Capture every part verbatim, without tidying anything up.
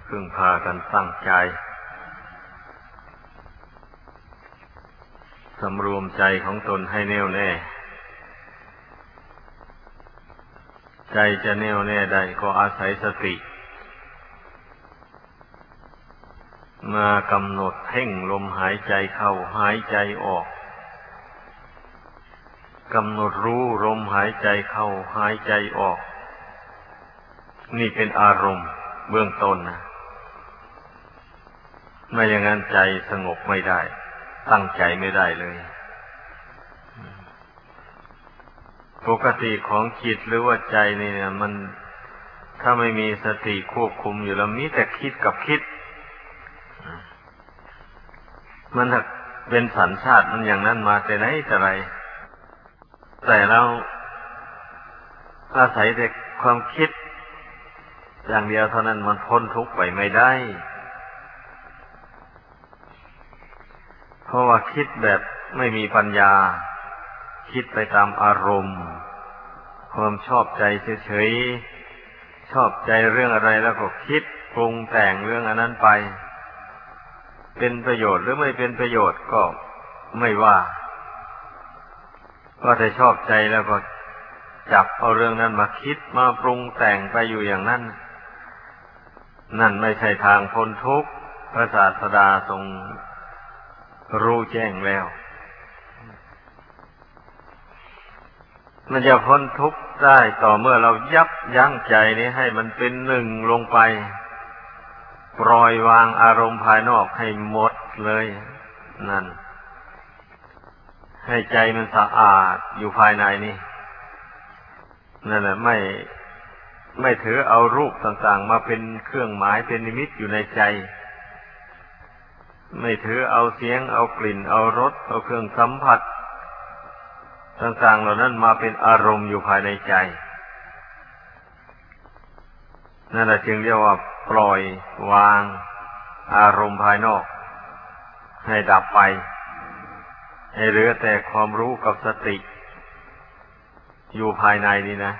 พึ่งพากันตั้งใจสำรวมใจของตนให้แน่วแน่ใจจะแน่วแน่ได้ก็อาศัยสติมากำหนดเพ่งลมหายใจเข้าหายใจออกกำหนดรู้ลมหายใจเข้าหายใจออกนี่เป็นอารมณ์เบื้องต้นนะไม่อย่างนั้นใจสงบไม่ได้ตั้งใจไม่ได้เลยปกติของจิตหรือว่าใจนี่เนี่ยมันถ้าไม่มีสติควบคุมอยู่แล้วมีแต่คิดกับคิดมันเป็นสัญชาติมันอย่างนั้นมาแต่ไหนแต่ไรแต่เราอาศัยแต่ความคิดอย่างเดียวเท่านั้นมันพ้นทุกข์ไปไม่ได้เพราะว่าคิดแบบไม่มีปัญญาคิดไปตามอารมณ์ความชอบใจเฉยๆชอบใจเรื่องอะไรแล้วก็คิดปรุงแต่งเรื่องอันนั้นไปเป็นประโยชน์หรือไม่เป็นประโยชน์ก็ไม่ว่าก็แต่ชอบใจแล้วก็จับเอาเรื่องนั้นมาคิดมาปรุงแต่งไปอยู่อย่างนั้นนั่นไม่ใช่ทางพ้นทุกข์พระศาสดาทรงรู้แจ้งแล้วมันจะพ้นทุกข์ได้ต่อเมื่อเรายับยั้งใจนี้ให้มันเป็นหนึ่งลงไปปล่อยวางอารมณ์ภายนอกให้หมดเลยนั่นให้ใจมันสะอาดอยู่ภายในนี่นั่นแหละไม่ไม่ถือเอารูปต่างๆมาเป็นเครื่องหมายเป็นนิมิตอยู่ในใจไม่ถือเอาเสียงเอากลิ่นเอารสเอาเครื่องสัมผัสต่างๆเหล่านั้นมาเป็นอารมณ์อยู่ภายในใจนั่นแหละจึงเรียกว่าปล่อยวางอารมณ์ภายนอกให้ดับไปให้เหลือแต่ความรู้กับสติอยู่ภายในนี่นะ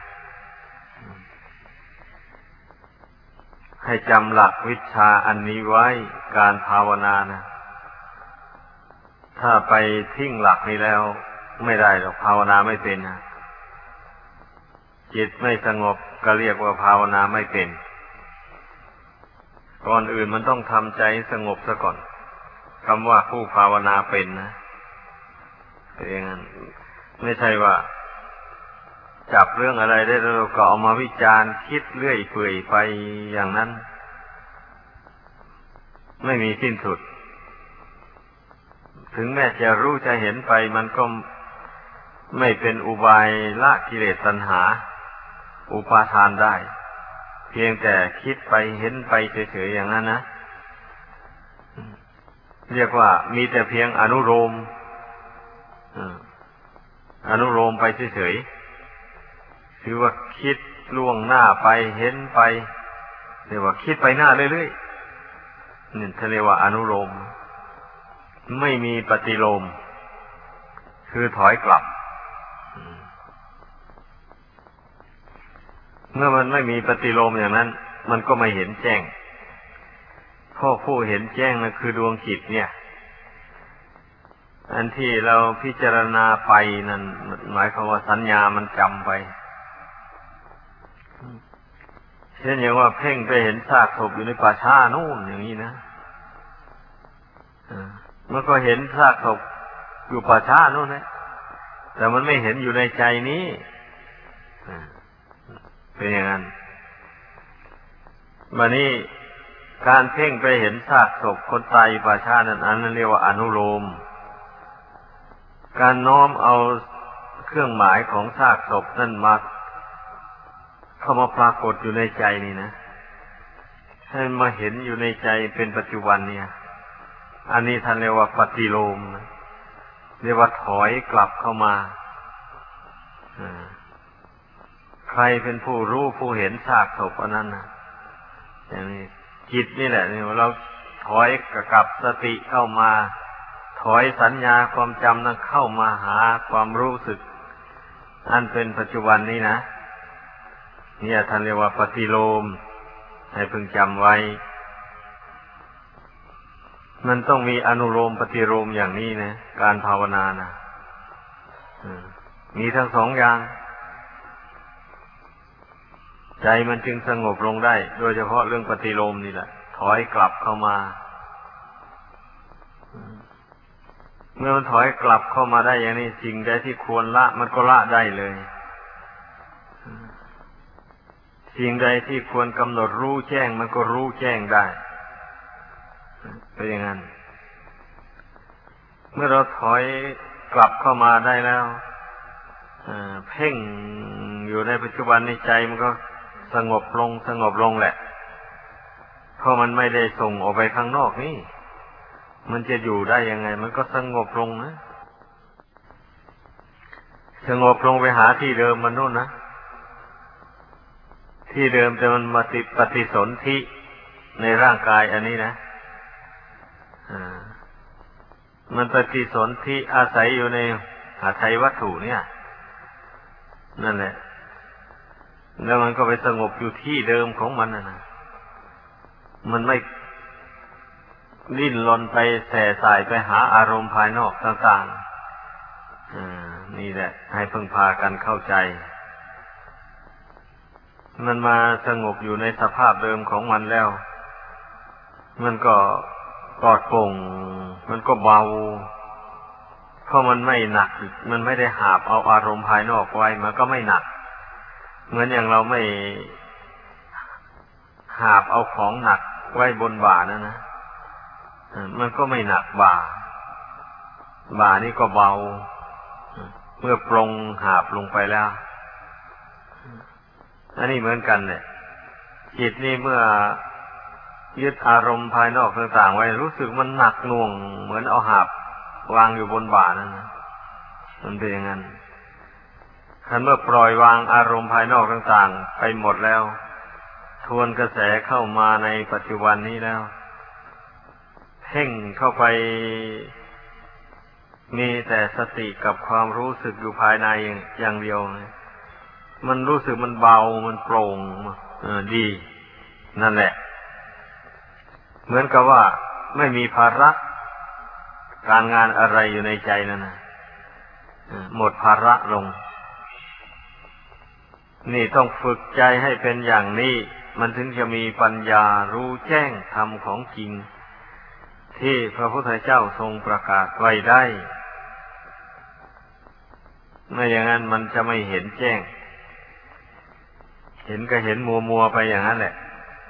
ให้จำหลักวิชาอันนี้ไว้การภาวนานะถ้าไปทิ้งหลักนี้แล้วไม่ได้หรอกภาวนาไม่เป็นนะจิตไม่สงบก็เรียกว่าภาวนาไม่เป็นก่อนอื่นมันต้องทำใจสงบซะก่อนคำว่าผู้ภาวนาเป็นนะอย่างนั้นไม่ใช่ว่าจับเรื่องอะไรได้แล้วก็เอามาวิจารณ์คิดเรื่อยเปื่อยไปอย่างนั้นไม่มีสิ้นสุดถึงแม้จะรู้จะเห็นไปมันก็ไม่เป็นอุบายละกิเลสตัณหาอุปาทานได้เพียงแต่คิดไปเห็นไปเฉยๆอย่างนั้นนะเรียกว่ามีแต่เพียงอนุโลมอนุโลมไปเฉยๆคือว่าคิดล่วงหน้าไปเห็นไปเรียกว่าคิดไปหน้าเรื่อยๆนี่เรียกว่าอนุโลมไม่มีปฏิโลมคือถอยกลับเมื่อมันไม่มีปฏิโลมอย่างนั้นมันก็ไม่เห็นแจ้งเพราะผู้เห็นแจ้งนั่นคือดวงจิตเนี่ยอันที่เราพิจารณาไปนั่นหมายความว่าสัญญามันจำไปเช่นอย่างว่าเพ่งไปเห็นซากศพอยู่ในป่าช้านู่นอย่างนี้นะมันก็เห็นซากศพอยู่ป่าช้านู่นนะแต่มันไม่เห็นอยู่ในใจนี้เป็นอย่างนั้นบัดนี้การเพ่งไปเห็นซากศพคนตายอยู่ป่าช้านั้นอันนั้นเรียกว่าอนุโลมการน้อมเอาเครื่องหมายของซากศพนั่นมาเข้ามาปรากฏอยู่ในใจนี่นะให้มาเห็นอยู่ในใจเป็นปัจจุบันเนี่ยอันนี้ท่านเรียกว่าปฏิโลมนะเรียกว่าถอยกลับเข้ามาใครเป็นผู้รู้ผู้เห็นซากศพอันนั้นนะอย่างนี้จิตนี่แหละนี่เราถอยกลับสติเข้ามาถอยสัญญาความจำนั้นเข้ามาหาความรู้สึกอันเป็นปัจจุบันนี้นะเนี่ยท่านเรียกว่าปฏิโลมให้พึงจำไว้มันต้องมีอนุโลมปฏิโลมอย่างนี้นะการภาวนานะมีทั้งสองอย่างใจมันจึงสงบลงได้โดยเฉพาะเรื่องปฏิโลมนี่แหละถอยกลับเข้ามาเมื่อมันถอยกลับเข้ามาได้อย่างนี้สิ่งใดที่ควรละมันก็ละได้เลยสิ่งใดที่ควรกำหนดรู้แจ้งมันก็รู้แจ้งได้เป็นอย่างนั้นเมื่อเราถอยกลับเข้ามาได้แล้วเพ่งอยู่ในปัจจุบันในใจมันก็สงบลงสงบลงแหละเพราะมันไม่ได้ส่งออกไปข้างนอกนี่มันจะอยู่ได้ยังไงมันก็สงบลงนะสงบลงไปหาที่เดิมมันนู่นนะที่เดิมแต่มันมาติดปฏิสนธิในร่างกายอันนี้นะอ่ามันปฏิสนธิอาศัยอยู่ในหาไทยวัตถุเนี่ยนั่นแหละแล้วมันก็ไปสงบอยู่ที่เดิมของมันนะนะมันไม่ดิ้นรนไปแส่สายไปหาอารมณ์ภายนอกต่างๆอ่านี่แหละให้พึงพากันเข้าใจมันมาสงบอยู่ในสภาพเดิมของมันแล้วมันก็ปลอดโปร่งมันก็เบาเพราะมันไม่หนักมันไม่ได้หาบเอาอารมณ์ภายนอกไว้มันก็ไม่หนักเหมือนอย่างเราไม่หาบเอาของหนักไว้บนบ่านั่นนะมันก็ไม่หนักบ่าบ่านี่ก็เบาเมื่อปรงหาบลงไปแล้วอันนี้เหมือนกันเนี่ยจิตนี่เมื่อยึดอารมณ์ภายนอกต่างๆไว้รู้สึกมันหนักหน่วงเหมือนเอาหาบวางอยู่บนบ่านั่นนะมันเป็นอย่างนั้นคันเมื่อปล่อยวางอารมณ์ภายนอกต่างๆไปหมดแล้วทวนกระแสเข้ามาในปัจจุบันนี้แล้วเพ่งเข้าไปมีแต่สติกับความรู้สึกอยู่ภายในอย่างเดียวมันรู้สึกมันเบามันโปร่งเออดีนั่นแหละเหมือนกับว่าไม่มีภาระการงานอะไรอยู่ในใจนั่นนะหมดภาระลงนี่ต้องฝึกใจให้เป็นอย่างนี้มันถึงจะมีปัญญารู้แจ้งธรรมของจริงที่พระพุทธเจ้าทรงประกาศไว้ได้ไม่อย่างนั้นมันจะไม่เห็นแจ้งเห็นก็เห็นมัวมัวไปอย่างนั้นแหละ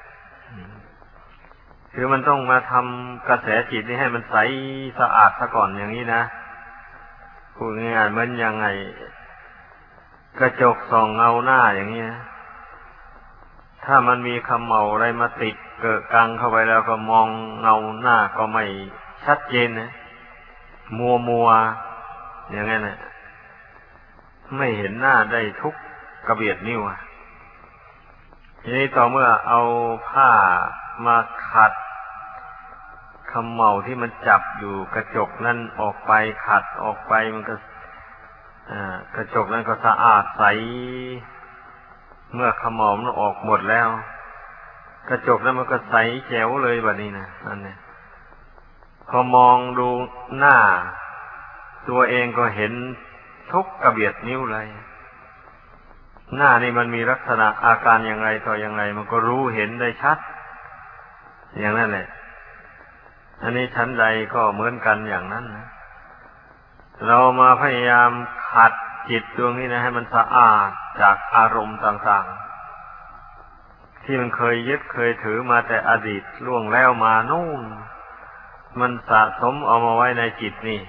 คือมันต้องมาทำกระแสจิตนี้ให้มันใสสะอาดซะก่อนอย่างนี้นะพูดง่ายๆเหมือนยังไงกระจกส่องเงาหน้าอย่างนี้นะถ้ามันมีคำเมาอะไรมาติดเกิดกังเข้าไปแล้วก็มองเงาหน้าก็ไม่ชัดเจนนะมัวมัวอย่างนั้นนะไม่เห็นหน้าได้ทุกกระเบียดนิ้วทีนี้ต่อเมื่อเอาผ้ามาขัดคำเมาที่มันจับอยู่กระจกนั่นออกไปขัดออกไปมันก็กระจกนั้นก็สะอาดใสเมื่อขมเหลามันออกหมดแล้วกระจกนั้นมันก็ใสแจ๋วเลยแบบนี้นะนั่นเนี่ยพอมองดูหน้าตัวเองก็เห็นทุกกระเบียดนิ้วเลยหน้านี่มันมีลักษณะอาการอย่างไรต่ออย่างไรมันก็รู้เห็นได้ชัดอย่างนั้นแหละอันนี้ชั้นใดก็เหมือนกันอย่างนั้นนะเรามาพยายามขัดจิตดวงนี้นะให้มันสะอาดจากอารมณ์ต่างๆที่มันเคยยึดเคยถือมาแต่อดีตล่วงแล้วมานู่นมันสะสมเอามาไว้ในจิตนี่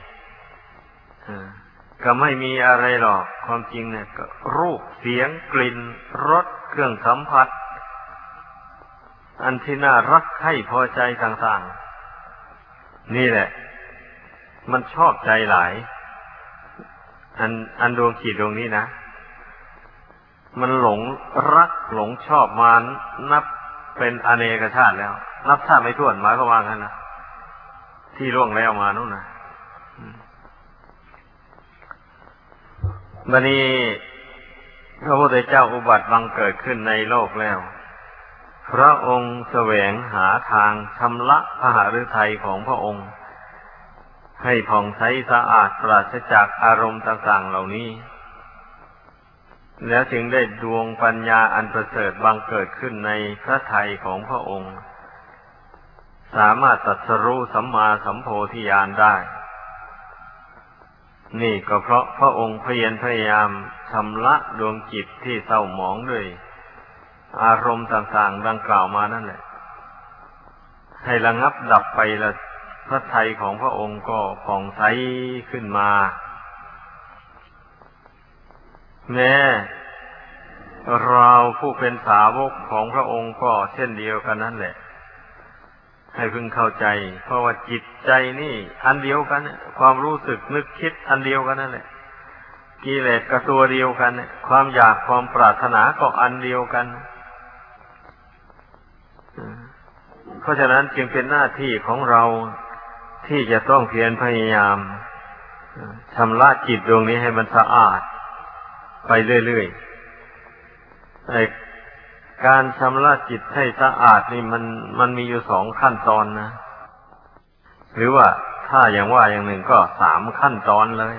ก็ไม่มีอะไรหรอกความจริงเนี่ยก็รูปเสียงกลิ่นรสเครื่องสัมผัสอันที่น่ารักใคร่พอใจต่างๆนี่แหละมันชอบใจหลายอันอันดวงจิตดวงนี้นะมันหลงรักหลงชอบมานับเป็นอเนกชาติแล้วนับชาติไม่ถ้วนหมายก็ว่างั้นนะที่ล่วงแล้วมานู่นนะบัดนี้พระพุทธเจ้าอุบัติบังเกิดขึ้นในโลกแล้วพพระองค์แสวงหาทางชำระพระหฤทัยของพระองค์ให้ผ่องใสสะอาดปราศจากอารมณ์ต่างๆเหล่านี้แล้วจึงได้ดวงปัญญาอันประเสริฐบังเกิดขึ้นในพระทัยของพระองค์สามารถตรัสรู้สัมมาสัมโพธิญาณได้นี่ก็เพราะพระองค์เพียรพยายามชำระดวงจิตที่เศร้าหมองด้วยอารมณ์ต่างๆดังกล่าวมานั่นแหละให้ระงับดับไปแล้วพระทัยของพระองค์ก็ผ่องใสขึ้นมาแม้เราผู้เป็นสาวกของพระองค์ก็เช่นเดียวกันนั่นแหละให้พึงเข้าใจเพราะว่าจิตใจนี่อันเดียวกันความรู้สึกนึกคิดอันเดียวกันนั่นแหละกิเลสก็ตัวเดียวกันความอยากความปรารถนาก็อันเดียวกันเพราะฉะนั้นจึงเป็นหน้าที่ของเราที่จะต้องเพียรพยายามชำระจิตดวงนี้ให้มันสะอาดไปเรื่อยๆไอ้การชำระจิตให้สะอาดนี่มันมันมีอยู่สองขั้นตอนนะหรือว่าถ้าอย่างว่าอย่างหนึ่งก็สามขั้นตอนเลย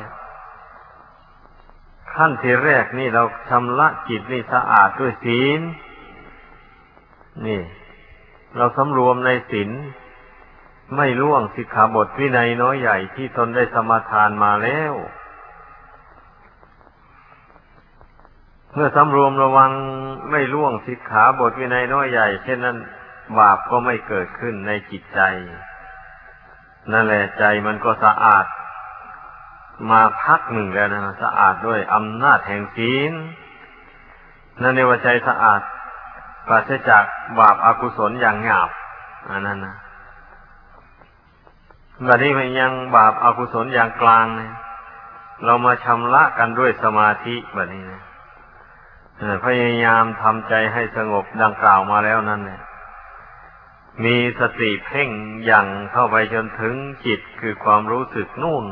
ขั้นที่แรกนี่เราชำระจิตนี่สะอาดด้วยศีลนี่เราสำรวมในศีลไม่ล่วงสิกขาบทวินัยน้อยใหญ่ที่ตนได้สมาทานมาแล้วเมื่อสำรวมระวังไม่ล่วงสิกขาบทวินัยน้อยใหญ่เช่นนั้นบาปก็ไม่เกิดขึ้นในจิตใจนั่นแหละใจมันก็สะอาดมาพักหนึ่งแล้วนะสะอาดด้วยอำนาจแห่งศีลนั่นเรียกว่าใจสะอาดปราศจากบาปอกุศลอย่างหยาบอันนั้นนะแบบนี้มันยังบาปอกุศลอย่างกลางเนี่ยเรามาชำระกันด้วยสมาธิแบบนี้นะพยายามทำใจให้สงบดังกล่าวมาแล้วนั่นเนี่ยมีสติเพ่งอย่างเข้าไปจนถึงจิตคือความรู้สึกนู่น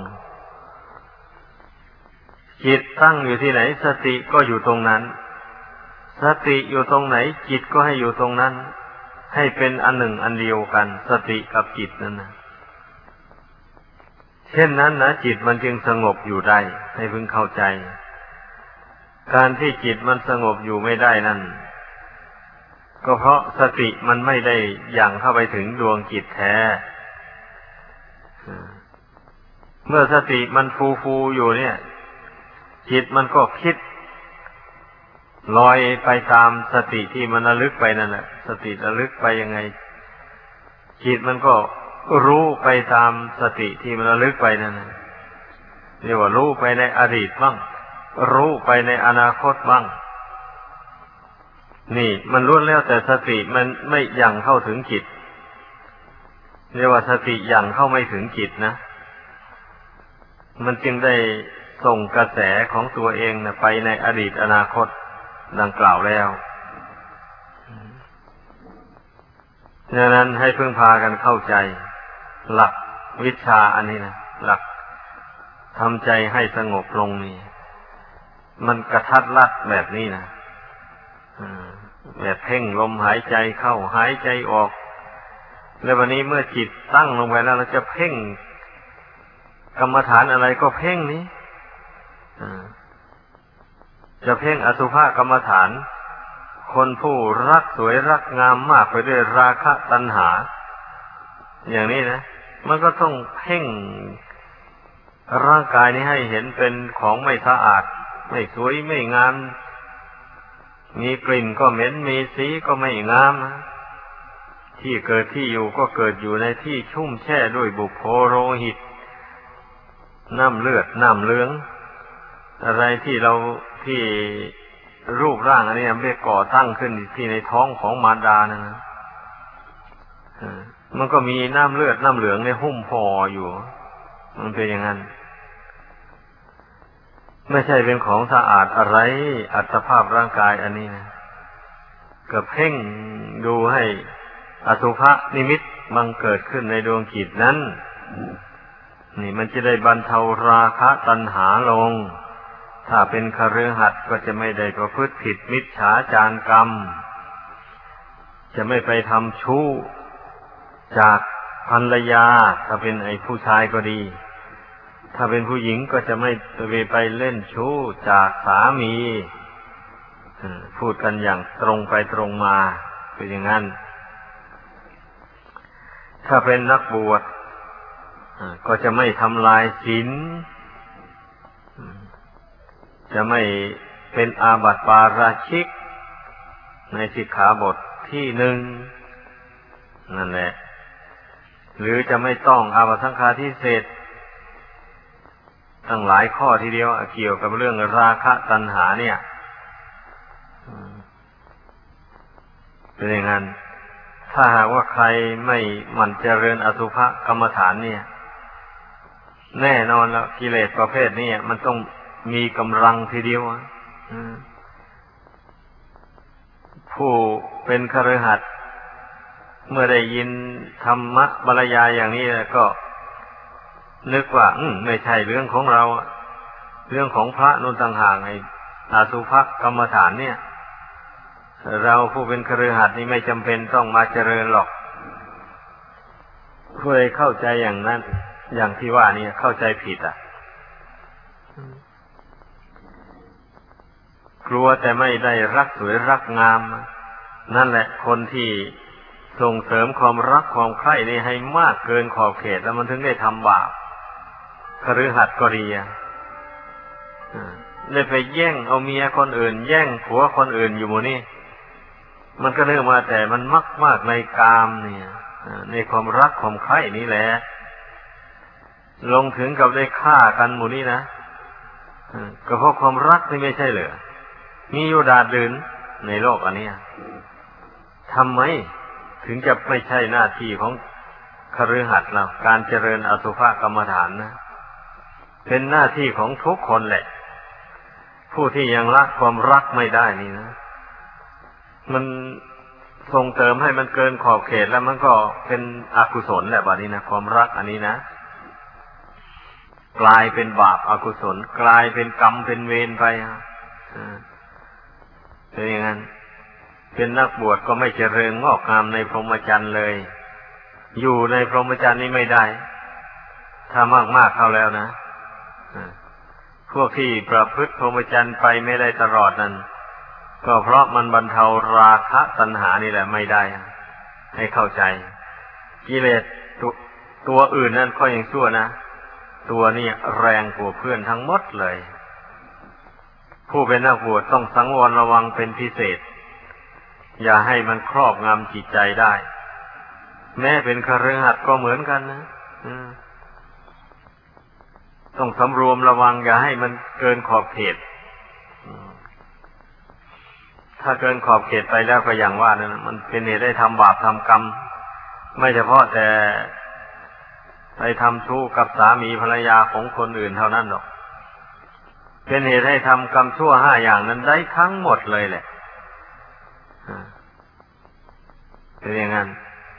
จิตตั้งอยู่ที่ไหนสติก็อยู่ตรงนั้นสติอยู่ตรงไหนจิตก็ให้อยู่ตรงนั้นให้เป็นอันหนึ่งอันเดียวกันสติกับจิตนั่นนะเช่นนั้นนะจิตมันจึงสงบอยู่ได้ให้พึงเข้าใจการที่จิตมันสงบอยู่ไม่ได้นั่นก็เพราะสติมันไม่ได้ยังเข้าไปถึงดวงจิตแท้เมื่อสติมันฟูฟูอยู่เนี่ยจิตมันก็คิดลอยไปตามสติที่มันระลึกไปนั่นแหละสติระลึกไปยังไงจิตมันก็รู้ไปตามสติที่มันระลึกไปนั่นแหละเรียกว่ารู้ไปในอดีตบ้างรู้ไปในอนาคตบ้างนี่มันล้วนแล้วแต่สติมันไม่ยังเข้าถึงจิตเรียกว่าสติยังเข้าไม่ถึงจิตนะมันจึงได้ส่งกระแสของตัวเองนะไปในอดีตอนาคตดังกล่าวแล้วดังนั้นให้พึ่งพากันเข้าใจหลักวิชาอันนี้นะหลักทำใจให้สงบลงนี่มันกระทัดรัดแบบนี้นะแบบเพ่งลมหายใจเข้าหายใจออกแล้ววันนี้เมื่อจิตตั้งลงไปแล้วเราจะเพ่งกรรมฐานอะไรก็เพ่งนี้จะเพ่งอสุภกรรมฐานคนผู้รักสวยรักงามมากไปด้วยราคะตัณหาอย่างนี้นะมันก็ต้องเพ่งร่างกายนี้ให้เห็นเป็นของไม่สะอาดไม่สวยไม่งามมีกลิ่นก็เหม็นมีสีก็ไม่งามนะที่เกิดที่อยู่ก็เกิดอยู่ในที่ชุ่มแช่ด้วยบุพโพโรหิตน้ำเลือดน้ำเหลืองอะไรที่เราที่รูปร่างอันนี้มันไปก่อตั้งขึ้นที่ในท้องของมารดานะนะมันก็มีน้ำเลือดน้ำเหลืองในหุ้มห่ออยู่มันเป็นอย่างนั้นไม่ใช่เป็นของสะอาดอะไรอัตภาพร่างกายอันนี้นะก็เพ่งดูให้อสุภนิมิตบังเกิดขึ้นในดวงจิตนั้นนี่มันจะได้บรรเทาราคะตัณหาลงถ้าเป็นคฤหัสถ์ก็จะไม่ได้ประพฤติผิดมิจฉาจารกรรมจะไม่ไปทำชู้จากภรรยาถ้าเป็นไอ้ผู้ชายก็ดีถ้าเป็นผู้หญิงก็จะไม่ไปไปเล่นชู้จากสามีพูดกันอย่างตรงไปตรงมาเป็นอย่างนั้นถ้าเป็นนักบวชก็จะไม่ทำลายศีลจะไม่เป็นอาบัติปาราชิกในสิกขาบทที่หนึ่งนั่นแหละหรือจะไม่ต้องอาบัติสังฆาทิเศษตั้งหลายข้อทีเดียวเกี่ยวกับเรื่องราคะตัณหาเนี่ยเป็นอย่างนั้นถ้าหากว่าใครไม่หมั่นเจริญอสุภกรรมฐานเนี่ยแน่นอนแล้วกิเลสประเภทนี้มันต้องมีกำลังทีเดียวผู้เป็นคฤหัสถ์เมื่อได้ยินธรรมะบรรยายอย่างนี้ก็นึกว่าอืมไม่ใช่เรื่องของเราเรื่องของพระนุ่นต่างหากไอ้อสุภกรรมฐานเนี่ยเราผู้เป็นคฤหัสถ์นี่ไม่จำเป็นต้องมาเจริญหรอกผู้ใดเข้าใจอย่างนั้นอย่างที่ว่านี่เข้าใจผิดอ่ะกลัวแต่ไม่ได้รักสวยรักงามนั่นแหละคนที่ส่งเสริมความรักความใคร่นี่ให้มากเกินขอบเขตแล้วมันถึงได้ทำบาปคฤหัสถ์ก็ดีอ่ะได้ไปแย่งเอาเมียคนอื่นแย่งผัวคนอื่นอยู่หมู่นี่มันก็เนื่องมาแต่มันมักมากในกามเนี่ยในความรักความใคร่นี่แหละลงถึงกับได้ฆ่ากันหมู่นี้นะก็เพราะความรักนี่ไม่ใช่เหรอมีอยู่ดาดดืนในโลกอันนี้ทำไมถึงจะไม่ใช่หน้าที่ของคฤหัสถ์เราการเจริญอสุภกรรมฐานนะเป็นหน้าที่ของทุกคนแหละผู้ที่ยังละความรักไม่ได้นี่นะมันส่งเติมให้มันเกินขอบเขตแล้วมันก็เป็นอกุศลแหละบัดนี้นะความรักอันนี้นะกลายเป็นบาปอกุศลกลายเป็นกรรมเป็นเวรไปอ่ะเป็นอย่างนั้นเป็นนักบวชก็ไม่เจริญงอกงามในพรหมจรรย์เลยอยู่ในพรหมจรรย์นี้ไม่ได้ถ้ามากๆเข้าแล้วนะพวกที่ประพฤติพรหมจรรย์ไปไม่ได้ตลอดนั้นก็เพราะมันบรรเทาราคะตัณหานี่แหละไม่ได้ให้เข้าใจกิเลสตัวตัวอื่นนั่นค่อยยังชั่วนะตัวนี้แรงกว่าเพื่อนทั้งหมดเลยผู้เป็นนักบวชต้องสังวรระวังเป็นพิเศษอย่าให้มันครอบงำจิตใจได้แม้เป็นคฤหัสถ์ก็เหมือนกันนะต้องสำรวมระวังอย่าให้มันเกินขอบเขตถ้าเกินขอบเขตไปแล้วก็อย่างว่านะมันเป็นเหตุให้ทำบาปทำกรรมไม่เฉพาะแต่ไปทำชู้กับสามีภรรยาของคนอื่นเท่านั้นหรอกเป็นเหตุให้ทำกรรมชั่วห้าอย่างนั้นได้ทั้งหมดเลยแหละเป็นอย่างนั้น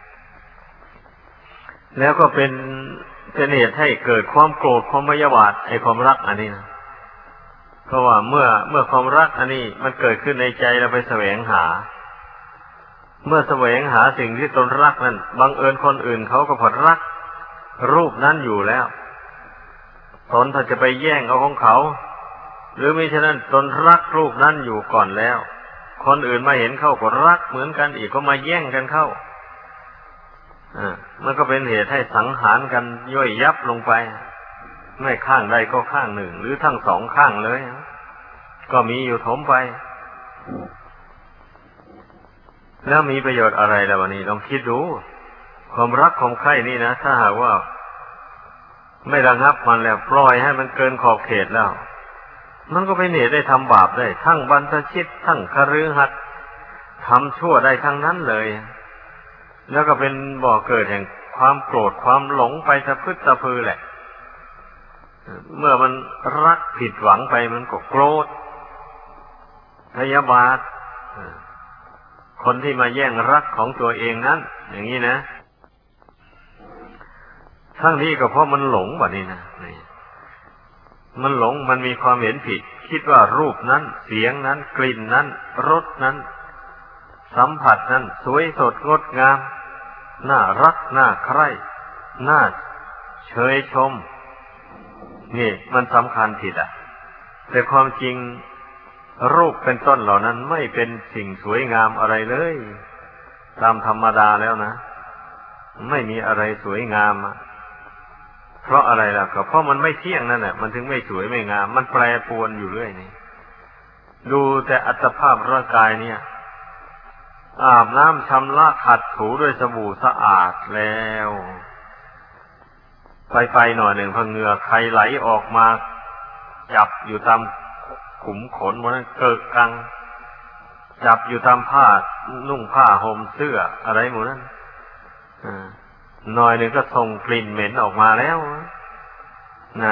แล้วก็เป็นเป็นเหตุให้เกิดความโกรธความพยาบาทไอ้ความรักอันนี้นะเพราะว่าเมื่อเมื่อความรักอันนี้มันเกิดขึ้นในใจเราไปแสวงหาเมื่อแสวงหาสิ่งที่ตนรักนั้นบังเอิญคนอื่นเขาก็ผลรักรูปนั้นอยู่แล้วตนถ้าจะไปแย่งเอาของเขาหรือมิฉะนั้นตนรักรูปนั้นอยู่ก่อนแล้วคนอื่นมาเห็นเข้าก็รักเหมือนกันอีกก็มาแย่งกันเข้าอ่ามันก็เป็นเหตุให้สังหารกันย่อยยับลงไปไม่ข้างใดก็ข้างหนึ่งหรือทั้งสองข้างเลยก็มีอยู่ถมไปแล้วมีประโยชน์อะไรล่ะวันนี้ลองคิดดูความรักความใคร่นี่นะถ้าหากว่าไม่ระงับมันแล้วปล่อยให้มันเกินขอบเขตแล้วมันก็เป็นเหตุได้ทำบาปได้ทั้งบรรพชิตทั้งคฤหัสถ์ทำชั่วได้ทั้งนั้นเลยแล้วก็เป็นบ่อเกิดแห่งความโกรธความหลงไปสะพึดสะพือแหละเมื่อมันรักผิดหวังไปมันก็โกรธพยาบาทคนที่มาแย่งรักของตัวเองนั้นอย่างนี้นะทั้งนี้ก็เพราะมันหลงแบบนี้นะนี่มันหลงมันมีความเห็นผิดคิดว่ารูปนั้นเสียงนั้นกลิ่นนั้นรสนั้นสัมผัสนั้นสวยสดงดงามน่ารักน่าใคร่น่าเชยชมนี่มันสำคัญผิดอ่ะแต่ความจริงรูปเป็นต้นเหล่านั้นไม่เป็นสิ่งสวยงามอะไรเลยตามธรรมดาแล้วนะไม่มีอะไรสวยงามเพราะอะไรล่ะก็เพราะมันไม่เที่ยงนั่นแหละมันถึงไม่สวยไม่งามมันแปรปรวนอยู่เรื่อยนี่ดูแต่อัตภาพร่างกายเนี่ยอาบน้ำชำระขัดถูด้วยสบู่สะอาดแล้วไปไปหน่อยหนึ่งพอเหงื่อใครไหลออกมาจับอยู่ตามขุมขนหมดนั้นเกิดกังจับอยู่ตามผ้านุ่งผ้าห่มเสื้ออะไรหมดนั้นหน่อยหนึ่งก็ส่งกลิ่นเหม็นออกมาแล้วนั่น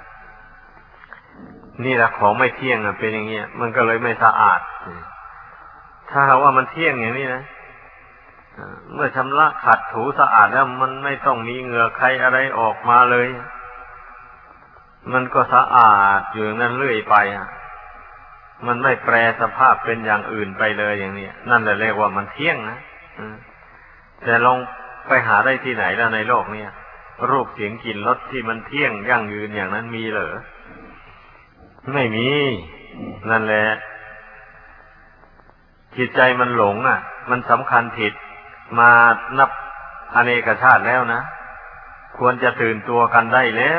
นี่แหละของไม่เที่ยงเป็นอย่างเงี้ยมันก็เลยไม่สะอาดถ้าหากว่ามันเที่ยงอย่างนี้นะเมื่อชำระขัดถูสะอาดแล้วมันไม่ต้องมีเหงื่อใครอะไรออกมาเลยมันก็สะอาดอยู่นั่นเรื่อยไปอ่ะมันไม่แปรสภาพเป็นอย่างอื่นไปเลยอย่างนี้นั่นแหละเรียกว่ามันเที่ยงนะแต่ลองไปหาได้ที่ไหนแล้วในโลกนี้รูปเสียงกลิ่นรสที่มันเที่ยงยั่งยืนอย่างนั้นมีเหรอไม่มีนั่นแหละจิตใจมันหลงอ่ะมันสำคัญผิดมานับอเนกชาติแล้วนะควรจะตื่นตัวกันได้แล้ว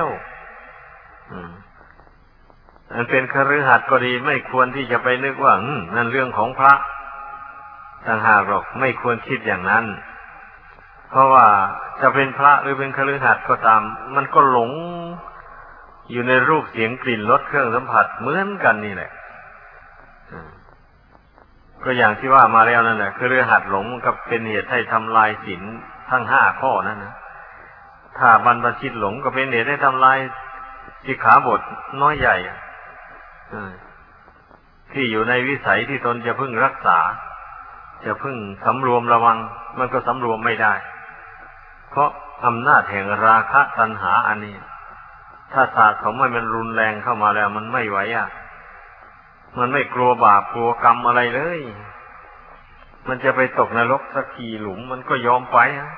มันเป็นคฤหัสถ์ก็ดีไม่ควรที่จะไปนึกว่านั่นเรื่องของพระต่างหากหรอกไม่ควรคิดอย่างนั้นเพราะว่าจะเป็นพระหรือเป็นคฤหัสถ์ก็ตามมันก็หลงอยู่ในรูปเสียงกลิ่นรสเครื่องสัมผัสเหมือนกันนี่แหละก็อย่างที่ว่ามาแล้วนั่นแหละคือเรื่องหัดหลงกับเป็นเหตุให้ทำลายศีลทั้งห้าข้อนั่นนะถ้าบรรพชิตหลงก็เป็นเหตุให้ทำลายสิกขาบทน้อยใหญ่ที่อยู่ในวิสัยที่ตนจะพึงรักษาจะพึงสำรวมระวังมันก็สำรวมไม่ได้เพราะอำนาจแห่งราคะตัณหาอันนี้ถ้าศาสตร์ของมันมันรุนแรงเข้ามาแล้วมันไม่ไหวอ่ะมันไม่กลัวบาปกลัวกรรมอะไรเลยมันจะไปตกนรกสักกี่หลุมมันก็ยอมไปอ่ะ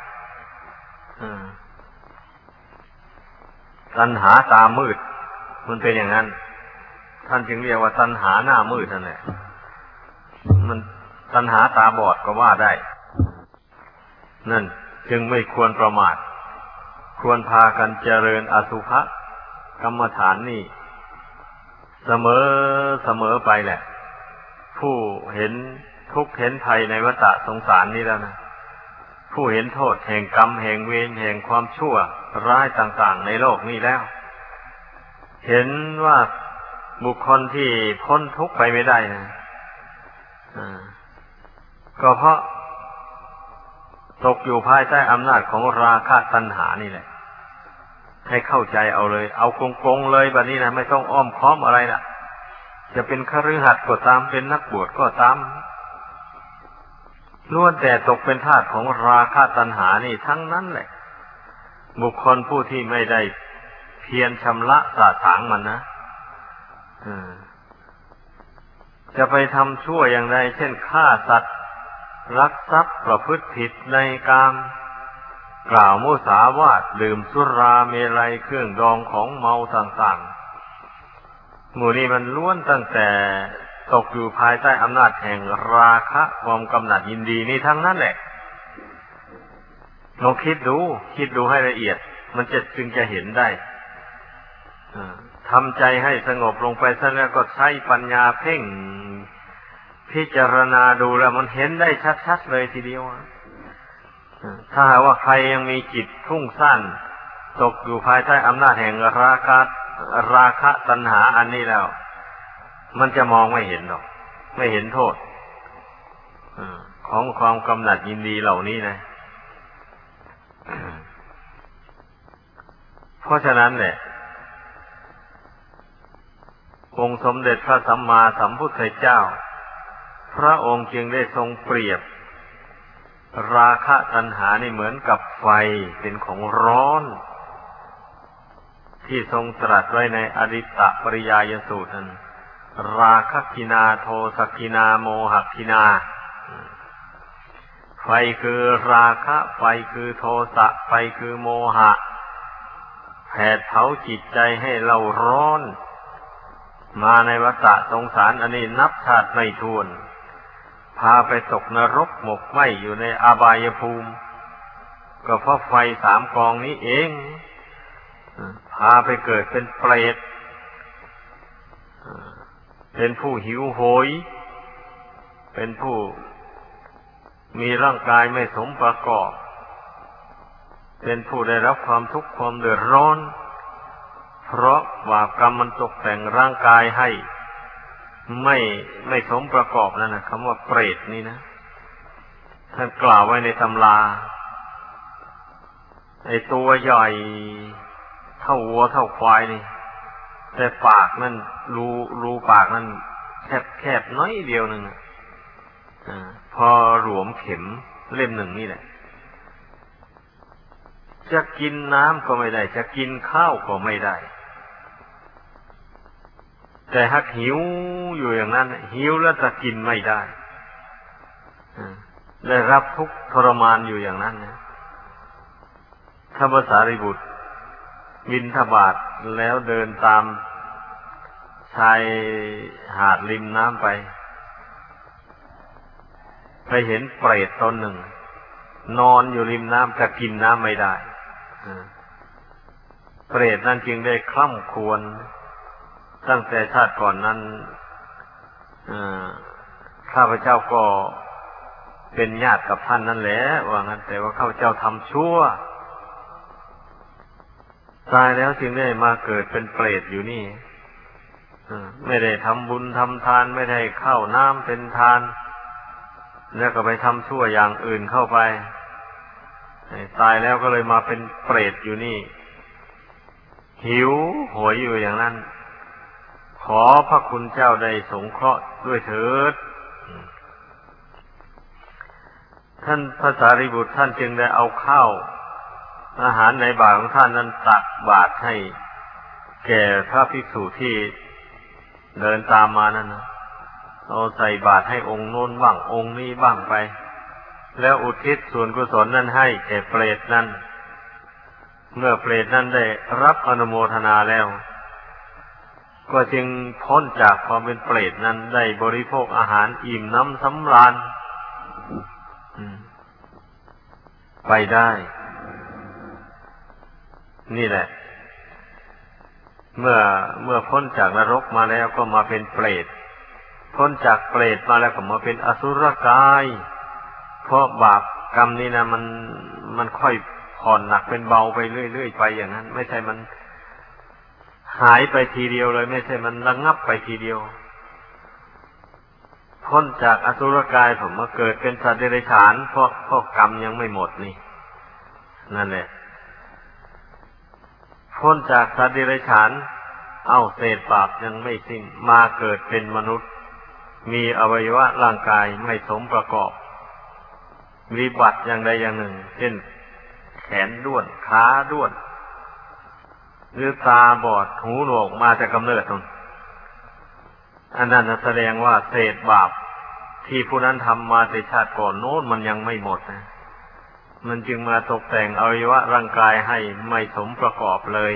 ตัณหาตามืดมันเป็นอย่างนั้นท่านจึงเรียกว่าตัณหาหน้ามืดนั่นแหละมันตัณหาตาบอดก็ว่าได้นั่นจึงไม่ควรประมาทควรพากันเจริญอสุภกรรมฐานนี่เสมอเสมอไปแหละผู้เห็นทุกข์เห็นภัยในวัฏสงสารนี้แล้วนะผู้เห็นโทษแห่งกรรมแห่งเวรแห่งความชั่วร้ายต่างๆในโลกนี้แล้วเห็นว่าบุคคลที่พ้นทุกข์ไปไม่ได้นะก็เพราะตกอยู่ภายใต้อำนาจของราคะตัณหานี่แหละให้เข้าใจเอาเลยเอากงๆเลยแบบนี้นะไม่ต้องอ้อมค้อมอะไรล่ะจะเป็นคฤหัสถ์ก็ตามเป็นนักบวชก็ตามล้วนแต่ตกเป็นทาสของราคะตัณหานี่ทั้งนั้นแหละบุคคลผู้ที่ไม่ได้เพียรชำระสาสางมันนะจะไปทำชั่วอย่างไรเช่นฆ่าสัตว์ลักทรัพย์ประพฤติผิดในกามกล่าวมุสาวาทดื่มสุราเมลัยเครื่องดองของเมาต่างๆหมู่นี้มันล้วนตั้งแต่ตกอยู่ภายใต้อำนาจแห่งราคะความกำหนัดยินดีนี่ทั้งนั้นแหละลองคิดดูคิดดูให้ละเอียดมันจะจึงจะเห็นได้ทำใจให้สงบลงไปซะแล้วก็ใช้ปัญญาเพ่งพิจารณาดูแล้วมันเห็นได้ชัดๆเลยทีเดียวถ้าหากว่าใครยังมีจิตทุ่งซ่านตกอยู่ภายใต้อำนาจแห่งราคะราคะตัณหาอันนี้แล้วมันจะมองไม่เห็นหรอกไม่เห็นโทษของความกำหนัดยินดีเหล่านี้นะเพราะฉะนั้นแหละองค์สมเด็จพระสัมมาสัมพุทธเจ้าพระองค์จึงได้ทรงเปรียบราคะตัณหานี่เหมือนกับไฟเป็นของร้อนที่ทรงตรัสไว้ในอดิตตปริยายสูตรนั้นราคะกินาโทสกินาโมหกินาไฟคือราคะไฟคือโทสะไฟคือโมหะแผดเผาจิตใจให้เราร้อนมาในวัฏสงสารอันนี้นับชาติไม่ถ้วนพาไปตกนรกหมกไหม้อยู่ในอบายภูมิก็เพราะไฟสามกองนี้เองพาไปเกิดเป็นเปรตเป็นผู้หิวโหยเป็นผู้มีร่างกายไม่สมประกอบเป็นผู้ได้รับความทุกข์ความเดือดร้อนเพราะบาปกรรมมันตกแต่งร่างกายให้ไม่ไม่สมประกอบนั่นนะคำว่าเปรตนี่นะท่านกล่าวไว้ในตำราไอ้ตัวใหญ่เท่าวัวเท่าควายนี่แต่ปากนั่นรูรูปากนั่นแคบแคบน้อยเดียวหนึ่งอ่าพอหลวมเข็มเล่มหนึ่งนี่แหละจะกินน้ำก็ไม่ได้จะกินข้าวก็ไม่ได้แต่หากหิวอยู่อย่างนั้นหิวแล้วจะกินไม่ได้ได้รับทุกข์ทรมานอยู่อย่างนั้นนะถ้าพระสารีบุตรบิณฑบาตแล้วเดินตามชายหาดริมน้ำไปไปเห็นเปรตตนหนึ่งนอนอยู่ริมน้ำจะกินน้ำไม่ได้เปรตนั้นจึงได้คร่ำครวญตั้งแต่ชาติก่อนนั้นข้าพเจ้าก็เป็นญาติกับท่านนั่นแหละว่างั้นแต่ว่าข้าพเจ้าทำชั่วตายแล้วจึงได้มาเกิดเป็นเปรตอยู่นี่ไม่ได้ทำบุญทำทานไม่ได้เข้าน้ำเป็นทานแล้วก็ไปทำชั่วอย่างอื่นเข้าไปตายแล้วก็เลยมาเป็นเปรตอยู่นี่หิวโหยอยู่อย่างนั้นขอพระคุณเจ้าได้สงเคราะห์ด้วยเถิดท่านพระสารีบุตรท่านจึงได้เอาข้าวอาหารในบาตรของท่านนั้นตักบาตรให้แก่พระภิกษุที่เดินตามมานั่นนะเอาใส่บาตรให้องค์โน้นบ้างองค์นี้บ้างไปแล้วอุทิศส่วนกุศลนั้นให้แก่เปรตนั้นเมื่อเปรตนั้นได้รับอนุโมทนาแล้วก็จึงพ้นจากความเป็นเปรตนั้นได้บริโภคอาหารอิ่มน้ำสำราญไปได้นี่แหละเมื่อเมื่อพ้นจากนรกมาแล้วก็มาเป็นเปรตพ้นจากเปรตมาแล้วก็มาเป็นอสุรกายเพราะบาปกรรมนี่นะมันมันค่อยผ่อนหนักเป็นเบาไปเรื่อยๆไปอย่างนั้นไม่ใช่มันหายไปทีเดียวเลยไม่ใช่มันระงับไปทีเดียวพ้นจากอสุรกายผมมาเกิดเป็นสัตว์เดรัจฉานเพราะเพราะกรรมยังไม่หมดนี่นั่นแหละพ้นจากสัตว์เดรัจฉานเอ้าเศษบาปยังไม่สิ้นมาเกิดเป็นมนุษย์มีอวัยวะร่างกายไม่สมประกอบวิบัติอย่างใดอย่างหนึ่งเช่นแขนด้วนขาด้วนหรือตาบอดหูหนวกมาแต่กำเนิดนั่นอันนั้นแสดงว่าเศษบาปที่ผู้นั้นทำมาแต่ชาติก่อนโน้นมันยังไม่หมดนะมันจึงมาตกแต่งอวัยวะร่างกายให้ไม่สมประกอบเลย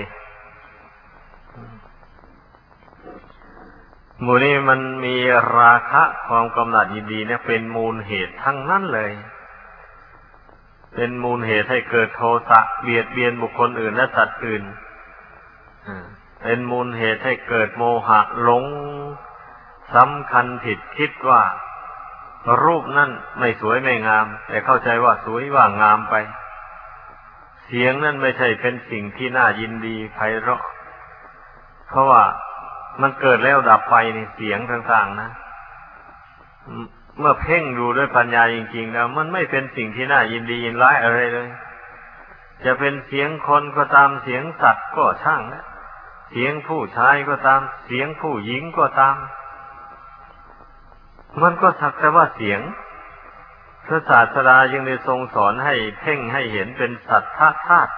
หมู่นี้มันมีราคะความกำหนัดยินดีเนี่ยเป็นมูลเหตุทั้งนั้นเลยเป็นมูลเหตุให้เกิดโทสะเบียดเบียนบุคคลอื่นและสัตว์อื่นเป็นมูลเหตุให้เกิดโมหะหลงสำคัญผิดคิดว่ารูปนั่นไม่สวยไม่งามแต่เข้าใจว่าสวยว่างามไปเสียงนั่นไม่ใช่เป็นสิ่งที่น่ายินดีไพเราะเพราะว่ามันเกิดแล้วดับไปในเสียงต่างๆนะเมื่อเพ่งดูด้วยปัญญาจริงๆแล้วมันไม่เป็นสิ่งที่น่ายินดียินร้ายอะไรเลยจะเป็นเสียงคนก็ตามเสียงสัตว์ก็ช่างนะเสียงผู้ชายก็ตามเสียงผู้หญิงก็ตามมันก็สักแต่ว่าเสียงพระศาสดายังได้ทรงสอนให้เพ่งให้เห็นเป็นสัทธาธาตุ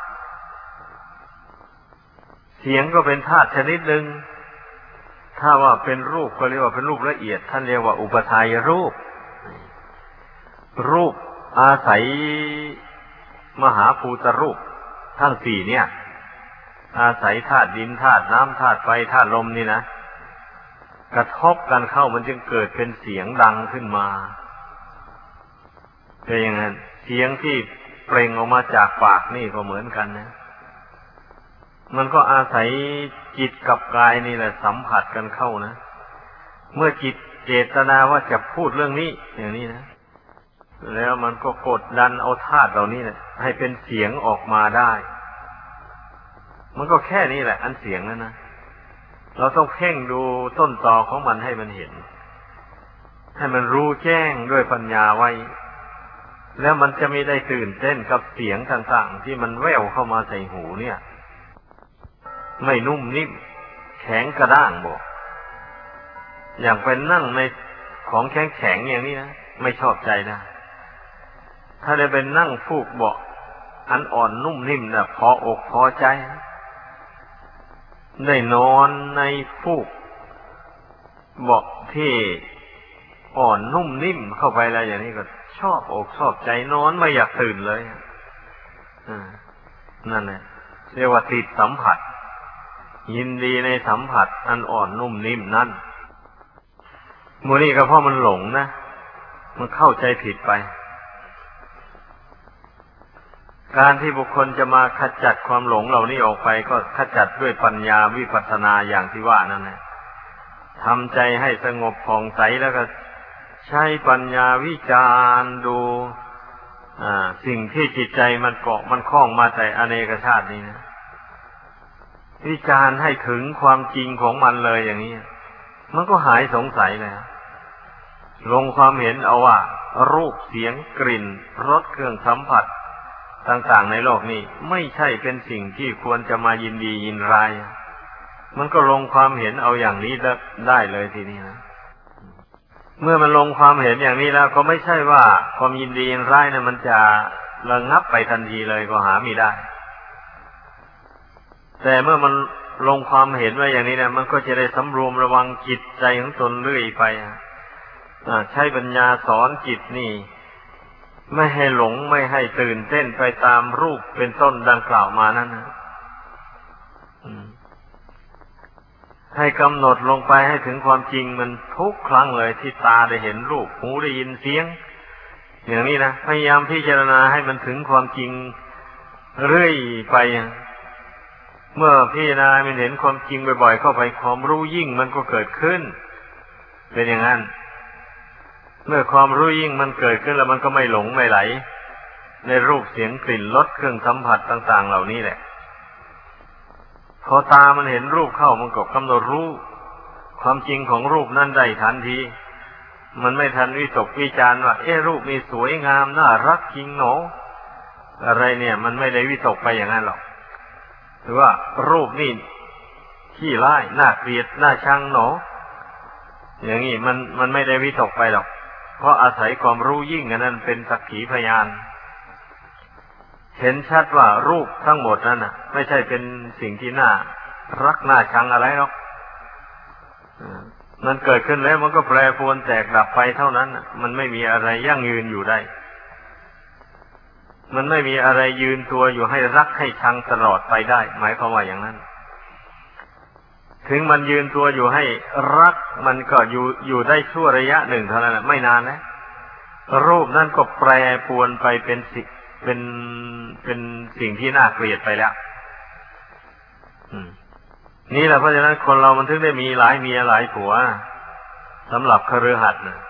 เสียงก็เป็นธาตุชนิดหนึ่งถ้าว่าเป็นรูปก็เรียกว่าเป็นรูปละเอียดท่านเรียกว่าอุปทายรูปรูปอาศัยมหาภูตรูปทั้งสี่เนี่ยอาศัยธาตุดินธาตุน้ำธาตุไฟธาตุลมนี่นะกระทบกันเข้ามันจึงเกิดเป็นเสียงดังขึ้นมาเป็นอย่างนั้นเสียงที่เปล่งออกมาจากปากนี่ก็เหมือนกันนะมันก็อาศัยจิตกับกายนี่แหละสัมผัสกันเข้านะเมื่อจิตเจตนาว่าจะพูดเรื่องนี้อย่างนี้นะแล้วมันก็กดดันเอาธาตุเหล่านี้นะให้เป็นเสียงออกมาได้มันก็แค่นี้แหละอันเสียงนั่นนะเราต้องเพ่งดูต้นตอของมันให้มันเห็นให้มันรู้แจ้งด้วยปัญญาไว้แล้วมันจะไม่ได้ตื่นเต้นกับเสียงต่างๆที่มันแว่วเข้ามาใส่หูเนี่ยไม่นุ่มนิ่มแข็งกระด้างบอกอย่างเป็นนั่งในของแข็งแข็งอย่างนี้นะไม่ชอบใจนะถ้าได้เป็นนั่งฟูกเบาะอันอ่อนนุ่มนิ่มนะพออกพอใจได้นอนในฟูกเบาะที่อ่อนนุ่มนิ่มเข้าไปแล้วอย่างนี้ก็ชอบอกชอบใจนอนไม่อยากตื่นเลยนั่นแหละเรียกว่าติดสัมผัสยินดีในสัมผัสอันอ่อนนุ่มนิ่มนั่นมูนี่ก็เพราะมันหลงนะมันเข้าใจผิดไปการที่บุคคลจะมาขจัดความหลงเหล่านี้ออกไปก็ขจัดด้วยปัญญาวิปัสสนาอย่างที่ว่านั่นแหละทำใจให้สงบผ่องใสแล้วก็ใช้ปัญญาวิจารณ์ดูสิ่งที่จิตใจมันเกาะมันคล้องมาแต่อเนกชาตินี้นะวิจารณ์ให้ถึงความจริงของมันเลยอย่างนี้มันก็หายสงสัยเลยลงความเห็นเอาว่ารูปเสียงกลิ่นรสเครื่องสัมผัสต่างๆในโลกนี้ไม่ใช่เป็นสิ่งที่ควรจะมายินดียินร้ายมันก็ลงความเห็นเอาอย่างนี้ได้เลยทีนี้นะเมื่อมันลงความเห็นอย่างนี้แล้วก็ไม่ใช่ว่าความยินดียินร้ายนะมันจะระงับไปทันทีเลยก็หาไม่ได้แต่เมื่อมันลงความเห็นไว้อย่างนี้นะมันก็จะได้สำรวมระวังจิตใจของตนเรื่อยไปใช้ปัญญาสอนจิตนี่ไม่ให้หลงไม่ให้ตื่นเต้นไปตามรูปเป็นต้นดังกล่าวมานั้นนะให้กำหนดลงไปให้ถึงความจริงมันทุกครั้งเลยที่ตาได้เห็นรูปหูได้ยินเสียงอย่างนี้นะพยายามพิจารณาให้มันถึงความจริงเรื่อยไปเมื่อพิจารณามันเห็นความจริงบ่อยๆเข้าไปความรู้ยิ่งมันก็เกิดขึ้นเป็นอย่างนั้นเมื่อความรู้ยิ่งมันเกิดขึ้นแล้วมันก็ไม่หลงไม่ไหลในรูปเสียงกลิ่นรสเครื่องสัมผัสต่างๆเหล่านี้แหละพอตามันเห็นรูปเข้ามันก็กำหนดรู้ความจริงของรูปนั้นได้ทันทีมันไม่ทันวิตกวิจารณ์ว่าเอ๊ะรูปนี้สวยงามน่ารักจริงหนออะไรเนี่ยมันไม่ได้วิตกไปอย่างนั้นหรอกหรือว่ารูปนี่ขี้ร้ายน่าเกลียดน่าชังหนออย่างนี้มันมันไม่ได้วิตกไปหรอกเพราะอาศัยความรู้ยิ่งอันนั้นเป็นสักขีพยานเห็นชัดว่ารูปทั้งหมดนั้นน่ะไม่ใช่เป็นสิ่งที่น่ารักน่าชังอะไรหรอกมันเกิดขึ้นแล้วมันก็แปรปรวนแตกดับไปเท่านั้นมันไม่มีอะไรยั่งยืนอยู่ได้มันไม่มีอะไรยืนตัวอยู่ให้รักให้ชังตลอดไปได้หมายความว่าอย่างนั้นถึงมันยืนตัวอยู่ให้รักมันก็อยู่อยู่ได้ชั่วระยะหนึ่งเท่านั้นแหละไม่นานนะรูปนั่นก็แปรปรวนไปเป็นสิเป็นเป็นสิ่งที่น่าเกลียดไปแล้วนี่แหละเพราะฉะนั้นคนเรามันถึงได้มีหลายเมียหลายผัวสำหรับคฤหัสถ์นะ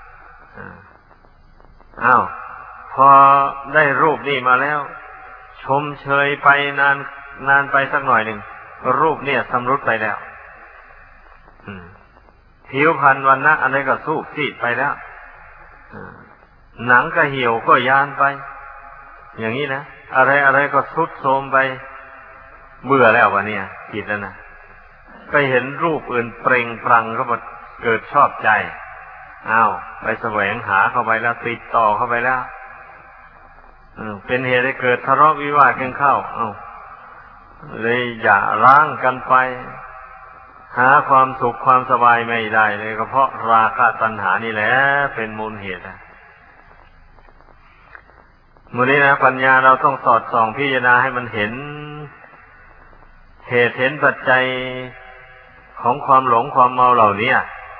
อ้าวพอได้รูปนี่มาแล้วชมเชยไปนานนานไปสักหน่อยหนึ่งรูปเนี่ยสำรุดไปแล้วผิวพรรณวรรณะอะไรก็สูบซีดไปแล้วหนังก็เหี่ยวก็ยานไปอย่างนี้นะอะไรอะไรก็ทรุดโทรมไปเบื่อแล้ววะเนี่ยจิตแล้วนะไปเห็นรูปอื่นเปล่งปลั่งก็มาเกิดชอบใจอ้าวไปแสวงหาเข้าไปแล้วติดต่อเข้าไปแล้วเป็นเหตุให้เกิดทะเลาะวิวาทกันเข้าอ้าวเลยอย่าร้างกันไปหาความสุขความสบายไม่ได้เลยก็เพราะราคะตัณหานี่แหละเป็นมูลเหตุมูนี้นะปัญญาเราต้องสอดส่องพิจารณาให้มันเห็นเหตุเห็นปัจจัยของความหลงความเมาเหล่านี้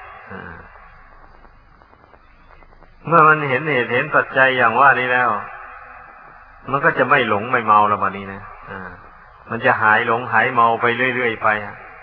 เมื่อมันเห็นเหตุเห็นปัจจัยอย่างว่านี้แล้วมันก็จะไม่หลงไม่เมาแล้วบัดนี้นะมันจะหายหลงหายเมาไปเรื่อยๆไป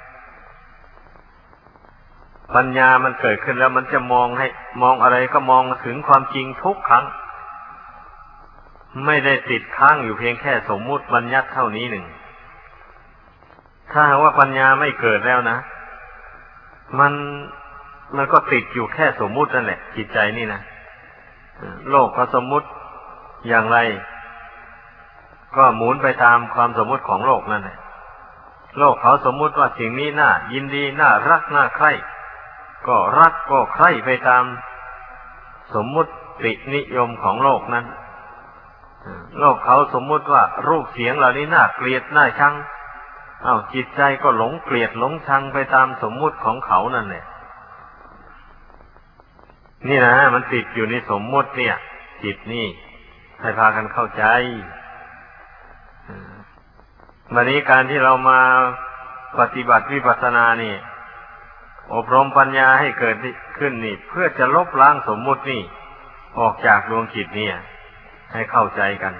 ปัญญามันเกิดขึ้นแล้วมันจะมองให้มองอะไรก็มองถึงความจริงทุกครั้งไม่ได้ติดค้างอยู่เพียงแค่สมมุติบัญญัติเท่านี้หนึ่งถ้าหากว่าปัญญาไม่เกิดแล้วนะมันมันก็ติดอยู่แค่สมมุตินั่นแหละจิตใจนี่นะโลกก็สมมุติอย่างไรก็หมุนไปตามความสมมุติของโลกนั่นแหละโลกเขาสมมุติว่าสิ่งนี้น่ายินดีน่ารักน่าใคร่ก็รักก็ใคร่ไปตามสมมุตินิยมของโลกนั้นโลกเขาสมมุติว่ารูปเสียงเหล่านี้น่าเกลียดน่าชังอ้าวจิตใจก็หลงเกลียดหลงชังไปตามสมมุติของเขานั่นแหละนี่นะมันติดอยู่ในสมมุติเนี่ยจิตนี่ให้พากันเข้าใจวันนี้การที่เรามาปฏิบัติวิปัสสนานี่อบรมปัญญาให้เกิดขึ้นนี่เพื่อจะลบล้างสมมุตินี่ออกจากดวงจิตนี่ให้เข้าใจกัน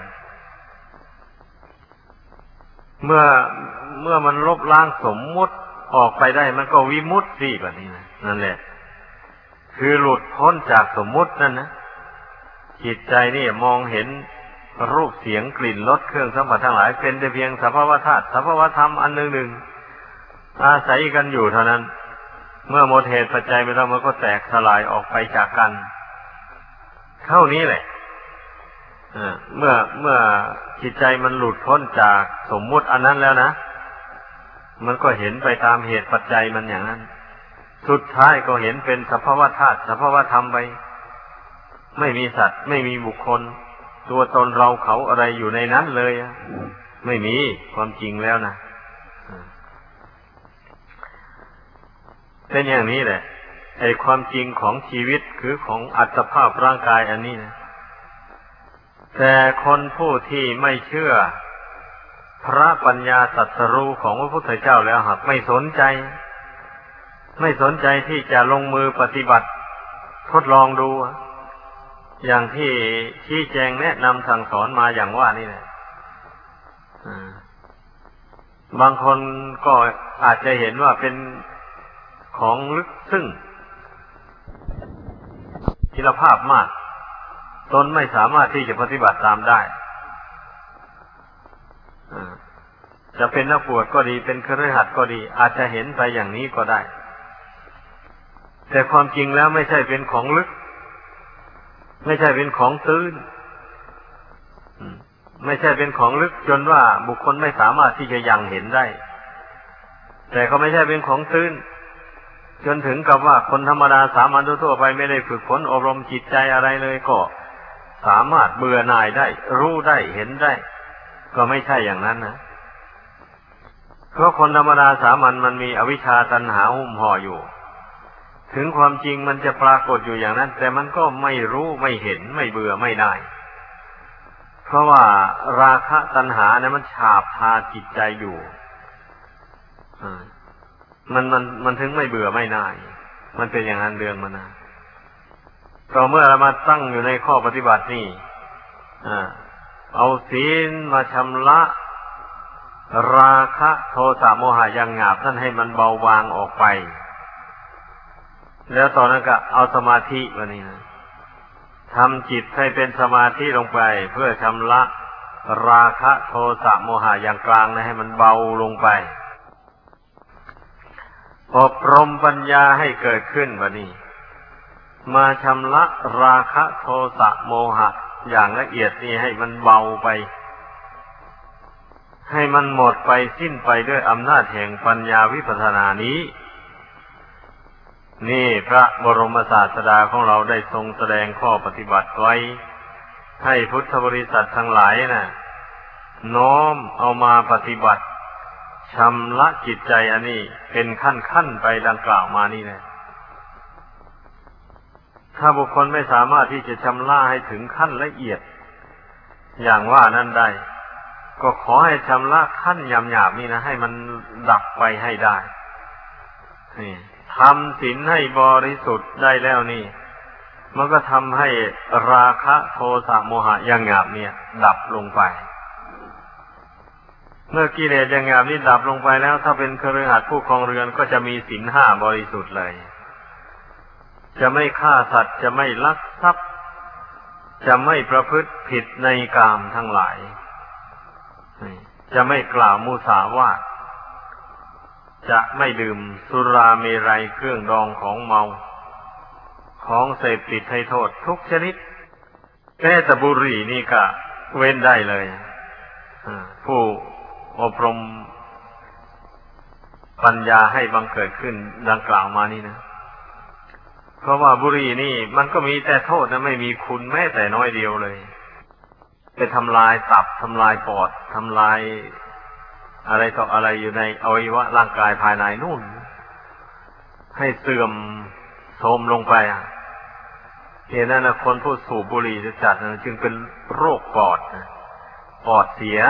เมื่อเมื่อมันลบล้างสมมุติออกไปได้มันก็วิมุตติแบบนี้นะนั่นแหละคือหลุดพ้นจากสมมุตินั่นนะจิตใจนี่มองเห็นรูปเสียงกลิ่นรสเครื่องสัมผัสทั้งหลายเป็นแต่เพียงสภาวะธาตุสภาวะธรรมอันหนึ่งหนึ่งอาศัยกันอยู่เท่านั้นเมื่อหมดเหตุปัจจัยไปแล้วมันก็แตกสลายออกไปจากกันเท่านี้แหละเมื่อเมื่อจิตใจมันหลุดพ้นจากสมมุติอันนั้นแล้วนะมันก็เห็นไปตามเหตุปัจจัยมันอย่างนั้นสุดท้ายก็เห็นเป็นสภาวะธาตุสภาวะธรรมไปไม่มีสัตว์ไม่มีบุคคลตัวตนเราเขาอะไรอยู่ในนั้นเลยไม่มีความจริงแล้วนะเป็นอย่างนี้แหละไอ้ความจริงของชีวิตคือของอัตภาพร่างกายอันนี้นะแต่คนผู้ที่ไม่เชื่อพระปัญญาตรัสรู้ของพระพุทธเจ้าแล้วหากไม่สนใจไม่สนใจที่จะลงมือปฏิบัติทดลองดูอย่างที่ชี้แจงแนะนำสั่งสอนมาอย่างว่านี่แหละบางคนก็อาจจะเห็นว่าเป็นของลึกซึ้งศิลภาพมากตนไม่สามารถที่จะปฏิบัติตามได้จะเป็นนักบวชก็ดีเป็นคฤหัสถ์ก็ดีอาจจะเห็นไปอย่างนี้ก็ได้แต่ความจริงแล้วไม่ใช่เป็นของลึกไม่ใช่เป็นของตื้นไม่ใช่เป็นของลึกจนว่าบุคคลไม่สามารถที่จะยังเห็นได้แต่ก็ไม่ใช่เป็นของตื้นจนถึงกับว่าคนธรรมดาสามัญทั่วไปไม่ได้ฝึกฝนอบรมจิตใจอะไรเลยก็สามารถเบื่อหน่ายได้รู้ได้เห็นได้ก็ไม่ใช่อย่างนั้นนะเพราะคนธรรมดาสามัญมันมีอวิชชาตัณหาหุ้มห่ออยู่ถึงความจริงมันจะปรากฏอยู่อย่างนั้นแต่มันก็ไม่รู้ไม่เห็นไม่เบื่อไม่ได้เพราะว่าราคะตัณหาเนี่ยมันฉาบทาจิตใจอยู่มันมันมันถึงไม่เบื่อไม่น่ายมันเป็นอย่างนั้นเรื่องมันนะก็เมื่อเรามาตั้งอยู่ในข้อปฏิบัตินี่เอาศีลมาชำระราคะโทสะโมหะอย่างหยาบนั่นให้มันเบาบางออกไปแล้วตอนนั้นก็เอาสมาธิมานี่นะทำจิตให้เป็นสมาธิลงไปเพื่อชำระราคะโทสะโมหะอย่างกลางนะให้มันเบาลงไปอบรมปัญญาให้เกิดขึ้นวะนี่มาชำระราคะโทสะโมหะอย่างละเอียดนี่ให้มันเบาไปให้มันหมดไปสิ้นไปด้วยอำนาจแห่งปัญญาวิปัสสนานี้นี่พระบรมศาสดาของเราได้ทรงแสดงข้อปฏิบัติไว้ให้พุทธบริษัททั้งหลายน่ะน้อมเอามาปฏิบัติชำระจิตใจอันนี้เป็นขั้นๆไปดังกล่าวมานี่นะถ้าบุคคลไม่สามารถที่จะชำระให้ถึงขั้นละเอียดอย่างว่านั้นได้ก็ขอให้ชำระขั้นหยาบๆนี่นะให้มันดับไปให้ได้นี่ทำศีลให้บริสุทธิ์ได้แล้วนี่มันก็ทำให้ราคะโทสะโมหะอย่างหยาบเนี่ยดับลงไปเมื่อกิเลสอย่างหยาบนี้ดับลงไปแล้วถ้าเป็นคฤหัสถ์ผู้ครองเรือนก็จะมีศีลห้าบริสุทธิ์เลยจะไม่ฆ่าสัตว์จะไม่ลักทรัพย์จะไม่ประพฤติผิดในกามทั้งหลายจะไม่กล่าวมุสาวาทจะไม่ดื่มสุราเมรัยเครื่องดองของเมาของเสพติดให้โทษทุกชนิดแม้แต่บุหรี่นี่ก็เว้นได้เลยผู้อบรมปัญญาให้บังเกิดขึ้นดังกล่าวมานี่นะเพราะว่าบุหรี่นี่มันก็มีแต่โทษนะไม่มีคุณแม้แต่น้อยเดียวเลยไปทำลายตับทำลายปอดทำลายอะไรต่ออะไรอยู่ในอวัยวะร่างกายภายในนู่นให้เสื่อมโทรมลงไปอ่ะเหตุนั้นนะคนผู้สูบบุหรี่จะจัดนะจึงเป็นโรคปอดปอดเสีย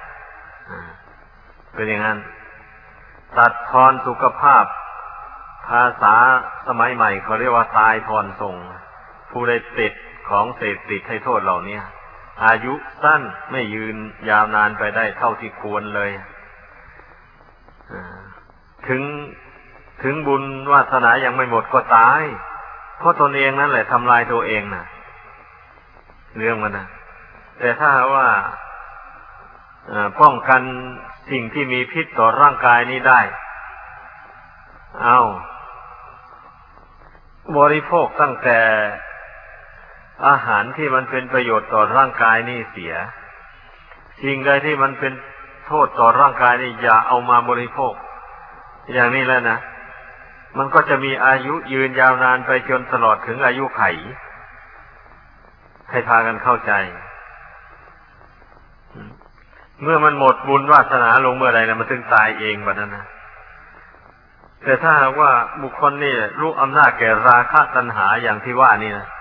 เป็นอย่างนั้นตัดทอนสุขภาพภาษาสมัยใหม่เขาเรียกว่าตายทอนส่งผู้ได้ติดของเสพติดให้โทษเหล่านี้อายุสั้นไม่ยืนยาวนานไปได้เท่าที่ควรเลยถึงถึงบุญวาสนายังไม่หมดก็ตายเพราะตนเองนั่นแหละทำลายตัวเองนะเรื่องมันนะแต่ถ้าว่าป้องกันสิ่งที่มีพิษต่อร่างกายนี้ได้เอาบริโภคตั้งแต่อาหารที่มันเป็นประโยชน์ต่อร่างกายนี่เสียสิ่งใดที่มันเป็นโทษต่อร่างกายนี่อย่าเอามาบริโภคอย่างนี้แล้วนะมันก็จะมีอายุยืนยาวนานไปจนตลอดถึงอายุไขให้พากันเข้าใจเมื่อมันหมดบุญวาสนาลงเมื่อใดนะมันถึงตายเองแบบนั้นนะแต่ถ้าหากว่าบุคคลนี่รู้อำนาจแก่ราคะตัณหาอย่างที่ว่านี่นะ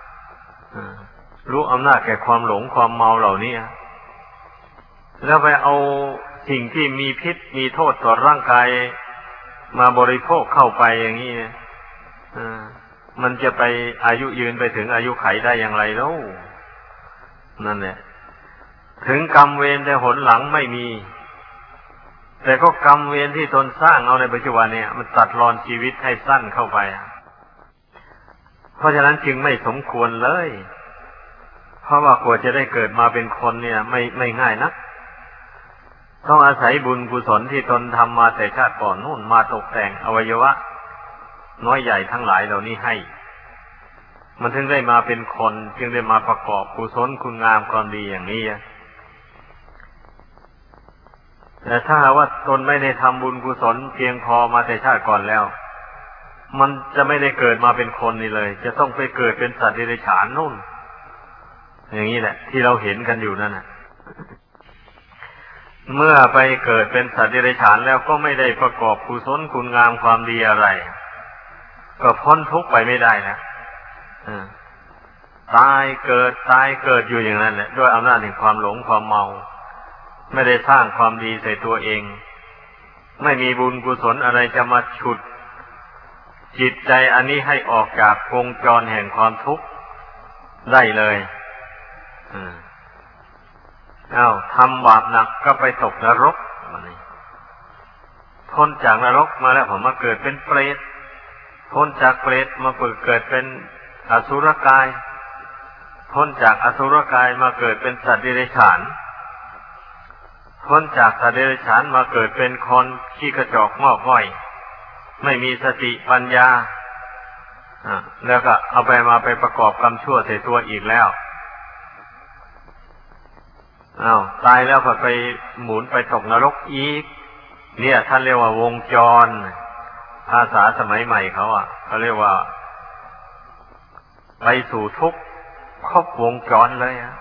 รู้อำนาจแก่ความหลงความเมาเหล่านี้แล้วไปเอาสิ่งที่มีพิษมีโทษต่อร่างกายมาบริโภคเข้าไปอย่างนี้มันจะไปอายุยืนไปถึงอายุไขได้อย่างไรแล้วนั่นแหละถึงกรรมเวรแต่หนหลังไม่มีแต่ก็กรรมเวรที่ตนสร้างเอาในปัจจุบันเนี่ยมันตัดรอนชีวิตให้สั้นเข้าไปเพราะฉะนั้นจึงไม่สมควรเลยเพราะว่ากว่าจะได้เกิดมาเป็นคนเนี่ยไม่ไม่ง่ายนักต้องอาศัยบุญกุศลที่ตนทำมาแต่ชาติก่อนนู่นมาตกแต่งอวัยวะน้อยใหญ่ทั้งหลายเหล่านี้ให้มันถึงได้มาเป็นคนจึงได้มาประกอบกุศลคุณงามความดีอย่างนี้แต่ถ้าว่าตนไม่ได้ทำบุญกุศลเพียงพอมาแต่ชาติก่อนแล้วมันจะไม่ได้เกิดมาเป็นคนนี่เลยจะต้องไปเกิดเป็นสัตว์เดรัจฉานนู่นอย่างนี้แหละที่เราเห็นกันอยู่นั่นน่ะเมื่อไปเกิดเป็นสัตว์เดรัจฉานแล้วก็ไม่ได้ประกอบกุศลคุณงามความดีอะไรก็พ้นทุกข์ไปไม่ได้นะตายเกิดตายเกิดอยู่อย่างนั้นแหละด้วยอำนาจแห่งความหลงความเมาไม่ได้สร้างความดีใส่ตัวเองไม่มีบุญกุศลอะไรจะมาฉุดจิตใจอันนี้ให้ออกจากวงจรแห่งความทุกข์ได้เลยอ้าวทำบาปหนักก็ไปตกนรกพ้นจากนรกมาแล้วผมมาเกิดเป็นเปรตพ้นจากเปรตมาเกิดเป็นอสุรกายพ้นจากอสุรกายมาเกิดเป็นสัตว์เดรัจฉานพ้นจากสัตว์เดรัจฉานมาเกิดเป็นคนขี้กระจอกงอกง่อยไม่มีสติปัญญาแล้วก็เอาไปมาไปประกอบกรรมชั่วใส่ตัวอีกแล้วอ้าวตายแล้วก็ไปหมุนไปตกนรกอีกเนี่ยท่านเรียกว่าวงจรภาษาสมัยใหม่เขาอ่ะเขาเรียกว่าไปสู่ทุกข์ครบวงจรเลยอ่ะ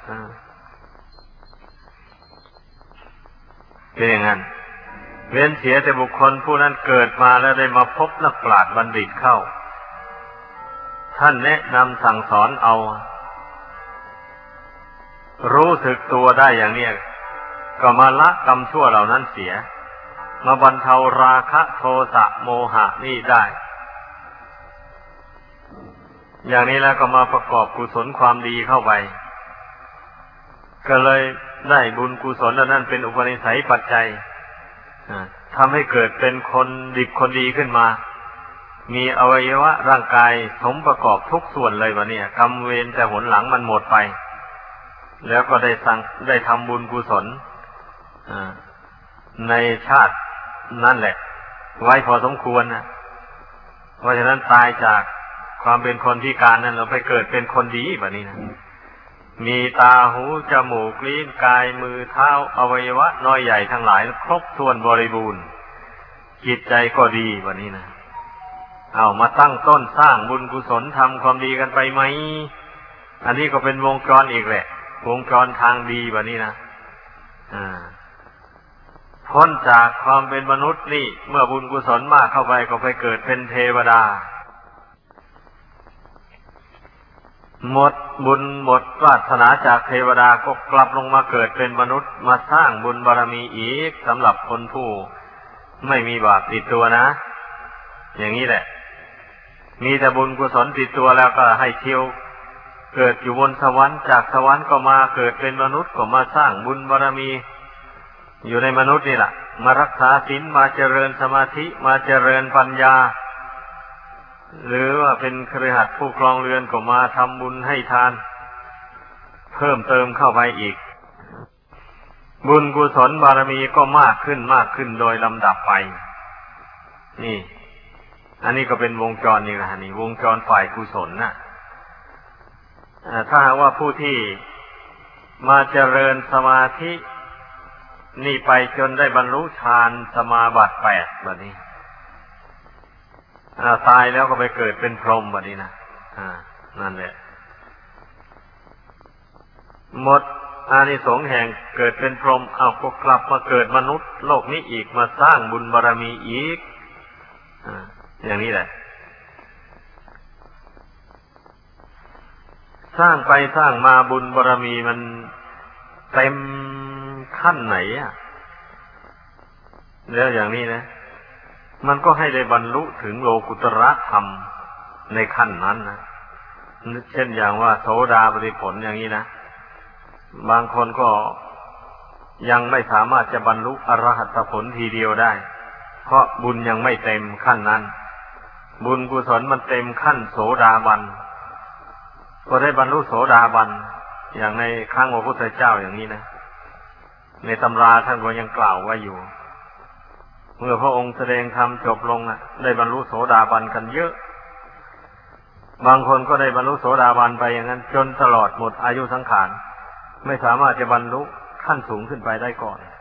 เป็นอย่างนั้นเว้นเสียแต่บุคคลผู้นั้นเกิดมาแล้วได้มาพบนักปราชญ์บัณฑิตเข้าท่านแนะนำสั่งสอนเอารู้สึกตัวได้อย่างเนี้ยก็มาละกรรมชั่วเหล่านั้นเสียมาบรรเทาราคะโทสะโมหะนี่ได้อย่างนี้แล้วก็มาประกอบกุศลความดีเข้าไปก็เลยได้บุญกุศลนั้นเป็นอุปนิสัยปัจจัยทำให้เกิดเป็นคนดีคนดีขึ้นมามีอวัยวะร่างกายสมประกอบทุกส่วนเลยวะเนี่ยกรรมเวรแต่หนหลังมันหมดไปแล้วก็ได้สั่งได้ทำบุญกุศลในชาตินั่นแหละไว้พอสมควรนะเพราะฉะนั้นตายจากความเป็นคนพิการนั้นเราไปเกิดเป็นคนดีแบบนี้นะมีตาหูจมูกลิ้นกายมือเท้าอวัยวะน้อยใหญ่ทั้งหลายครบถ้วนบริบูรณ์จิตใจก็ดีแบบนี้นะเอามาตั้งต้นสร้างบุญกุศลทำความดีกันไปไหมอันนี้ก็เป็นวงจรอีกแหละวงจรทางดีแบบนี้นะอ่าพ้นจากความเป็นมนุษย์นี่เมื่อบุญกุศลมากเข้าไปก็ไปเกิดเป็นเทวดาหมดบุญหมดวาสนาจากเทวดาก็กลับลงมาเกิดเป็นมนุษย์มาสร้างบุญบารมีอีกสำหรับคนผู้ไม่มีบาปติดตัวนะอย่างนี้แหละมีแต่บุญกุศลติดตัวแล้วก็ให้เที่ยวเกิดอยู่บนสวรรค์จากสวรรค์ก็มาเกิดเป็นมนุษย์ก็มาสร้างบุญบารมีอยู่ในมนุษย์นี่แหละมารักษาศีลมาเจริญสมาธิมาเจริญปัญญาหรือว่าเป็นคฤหัสถ์ผู้ครองเรือนก็มาทำบุญให้ทานเพิ่มเติมเข้าไปอีกบุญกุศลบารมีก็มากขึ้นมากขึ้นโดยลำดับไปนี่อันนี้ก็เป็นวงจรนี่แหละนี่วงจรฝ่ายกุศลนะถ้าหากว่าผู้ที่มาเจริญสมาธินี่ไปจนได้บรรลุฌานสมาบัติแปดแบบนี้ตายแล้วก็ไปเกิดเป็นพรหมแบบนี้นะนั่นแหละหมดอานิสงส์แห่งเกิดเป็นพรหมเอาก็กลับมาเกิดมนุษย์โลกนี้อีกมาสร้างบุญบารมีอีกอย่างนี้แหละสร้างไปสร้างมาบุญบารมีมันเต็มขั้นไหนอ่ะแล้วอย่างนี้นะมันก็ให้ได้บรรลุถึงโลกุตระธรรมในขั้นนั้นนะเช่นอย่างว่าโสดาปัตติผลอย่างนี้นะบางคนก็ยังไม่สามารถจะบรรลุอรหัตผลทีเดียวได้เพราะบุญยังไม่เต็มขั้นนั้นบุญกุศลมันเต็มขั้นโสดาบันก็ได้บรรลุโสดาบันอย่างในครั้งพระพุทธเจ้าอย่างนี้นะในตำราท่านก็ยังกล่าวไว้อยู่เมื่อพระองค์แสดงธรรมจบลงอ่ะได้บรรลุโสดาบันกันเยอะบางคนก็ได้บรรลุโสดาบันไปอย่างนั้นจนตลอดหมดอายุสังขารไม่สามารถจะบรรลุขั้นสูงขึ้นไปได้ก่อน